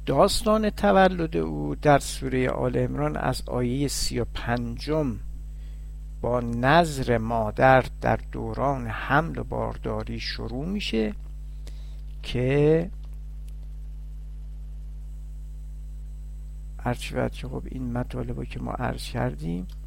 داستان تولد او در سوره آل عمران از آیه 35 با نذر مادر در دوران حمل و بارداری شروع میشه که هرچی که خب این مطالبه که ما عرض کردیم